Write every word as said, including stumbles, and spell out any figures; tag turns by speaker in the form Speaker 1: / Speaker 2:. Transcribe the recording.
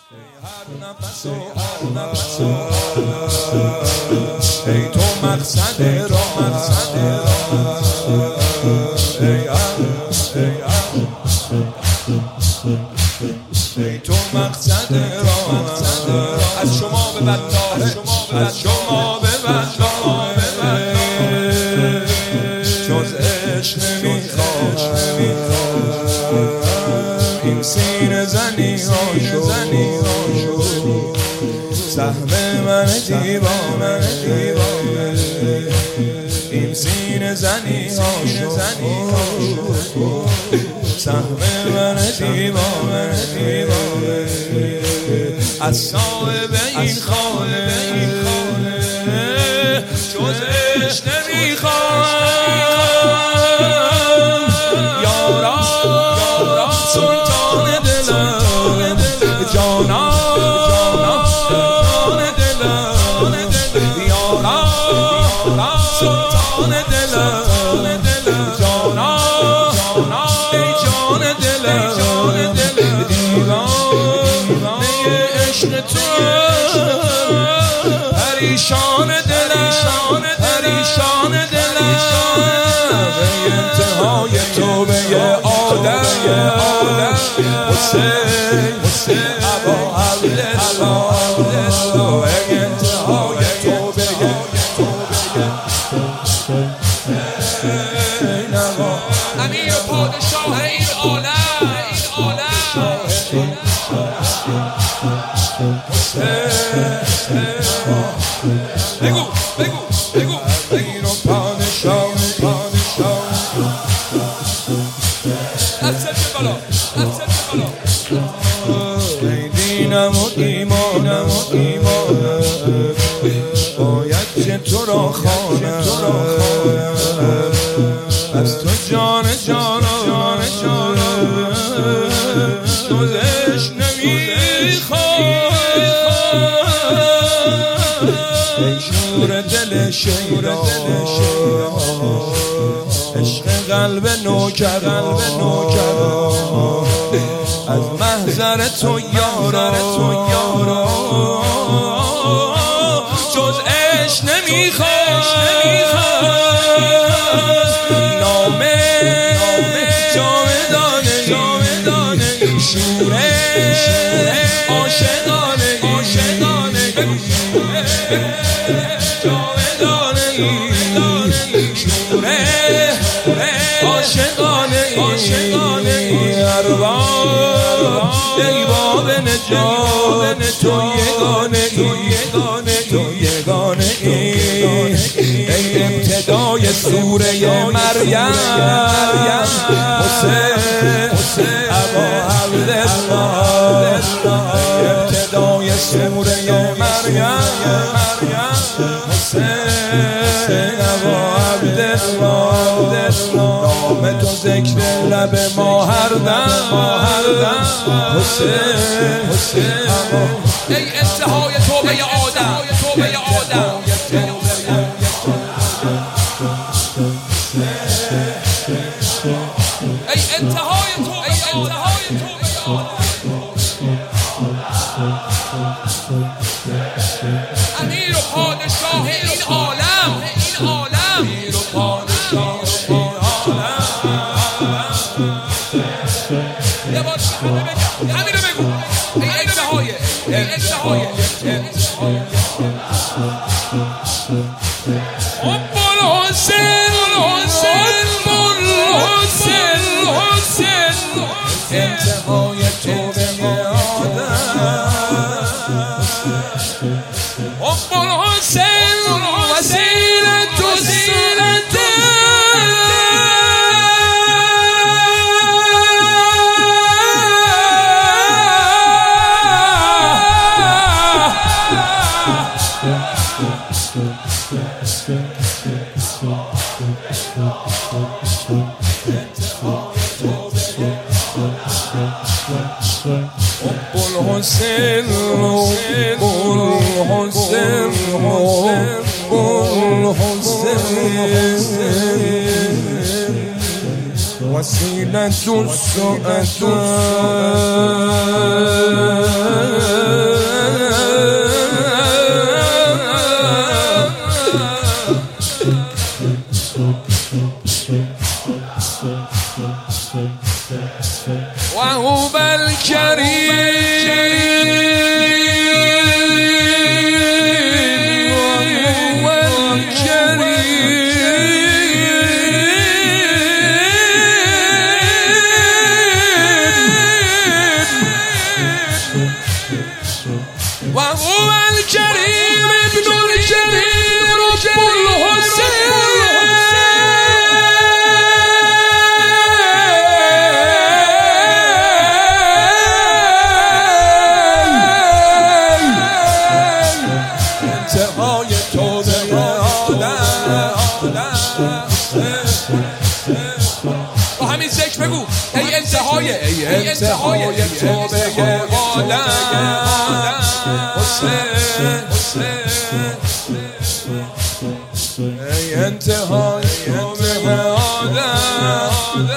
Speaker 1: ای تو مقصد را مقصد را ای تو مقصد را مقصد را از شما به بدناه از شما به بدناه جز عشق نمیخواد این سینه زنی هاشو سهم من دیوانه این سینه زنی هاشو سهم من دیوانه از صاحب این خانه جز عشق نمیخواد یارا سلطان دلم جانا سلطان دلم یارا سلطان دلم جانا ای جان دلم دیوانه عشق تو پریشان دلم پریشان دلم ای انتهای توبه آدم حسین ابا عبدالله ای انتهای توبه امیر پادشاه این عالم بگو بگو بگو امیر پادشاه پادشاه افسد بالا افسد بالا ای دینم و ایمانم و ایمانم باید که تو را خوانم از تو جان جان جان جان جزش نمیخواد ای شور دل شیدا عشق قلب نوکر قلب نوکر از محضر تو یارا تو یارا جز عشق نمیخواد نامه جاودانه جاودانه شوره عاشقانه عاشقانه جاودانه شوره عاشقانه عاشقانه ارباب ای باب نجات تو یگانه یگانه تو یگانه ای ابتدای سوره مریم حسین ابا عبدالله ابتدای سوره مریم حسین ابا عبدالله نام تو ذکر لب ما هر دم حسین حسین ای انتهای توبه آدم توبه آدم ای انتهای توبه انتهای توبه امیر و پادشاه این عالم این عالم امیر و پادشاه این عالم یه بار همه بگم همین رو بگو ای انتهای ای انتهای ابو الحسین الحسین الحسین الحسین انتهای توبه آدم ابو الحسین وسیلة السنة الحسين الحسين الحسين وسيلة السؤال و هو الکریم ابن الکریم رب الحسین انتهای توبه آدم با همین ذکر بگو ای انتهای ای انتهای توبه آدم حسین ای انتهای توبه آدم